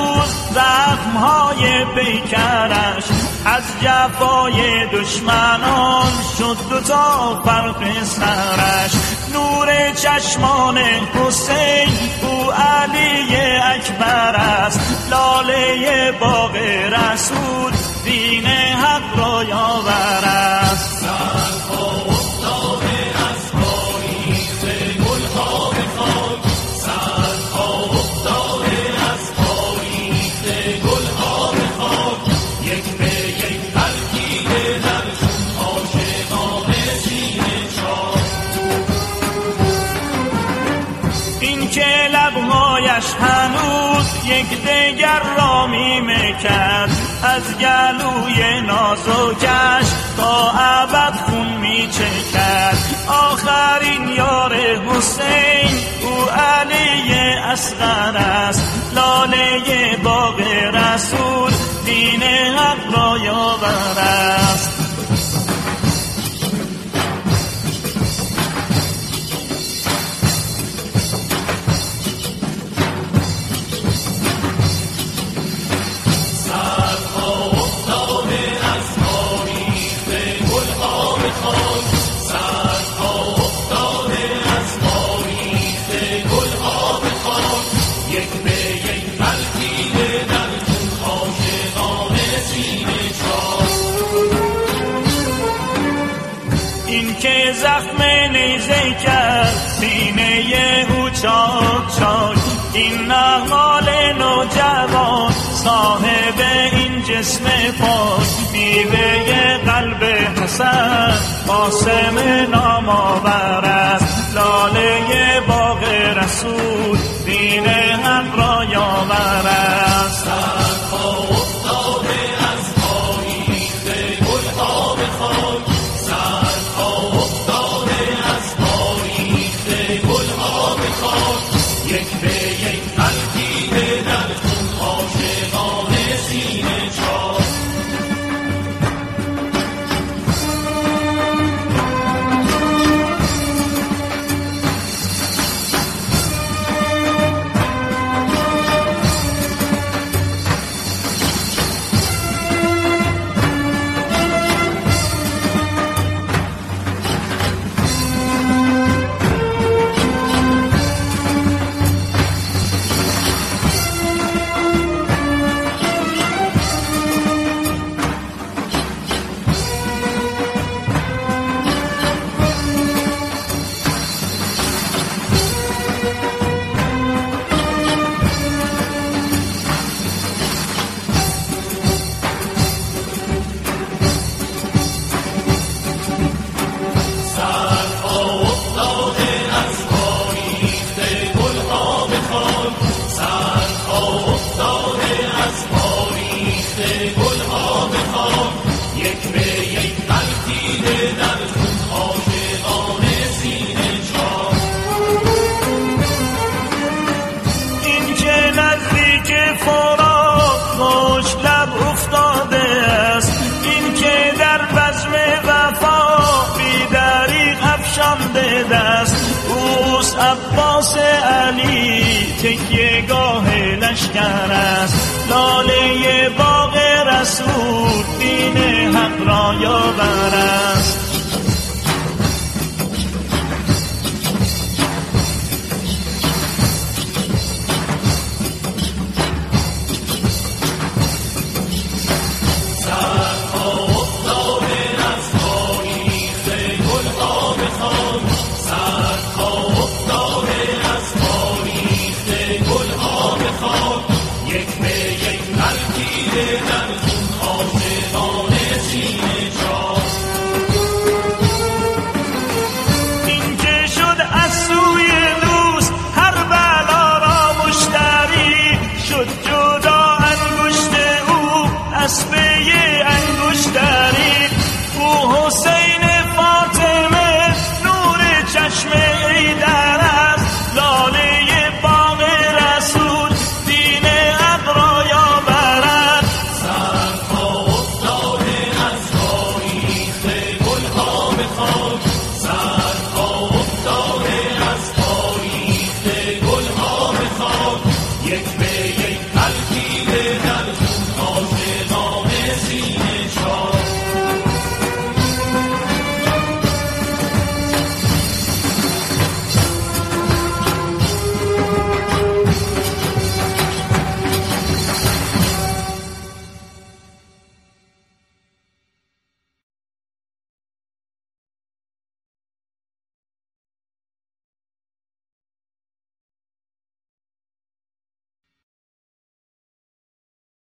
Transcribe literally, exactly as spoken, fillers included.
هنوز زخمهای پیکرش از جفای دشمنان شد دو تا فرق سرش. نور چشمان حسین او علی اکبر است، لاله باغ رسول دین حق را یاور است. هنوز یک دگر را میمه کرد، از گلوی نازکش تا ابد خون میچکد. آخرین یار حسین او علی اصغر است، لاله باغ رسول دین حق را یاور است. که زخم نیزه کرد سینه او چاک چاک، این نهال نوجوان صاحب این جسم پاک، میوه قلب حسن قاسم نامآور است، لاله باغ رسول دین حق را یاور است. عباس علی تکیه گاه لشکر است، لاله باغ رسول دین حق را یاور است. خاک سرها افتاده از تاریخ گل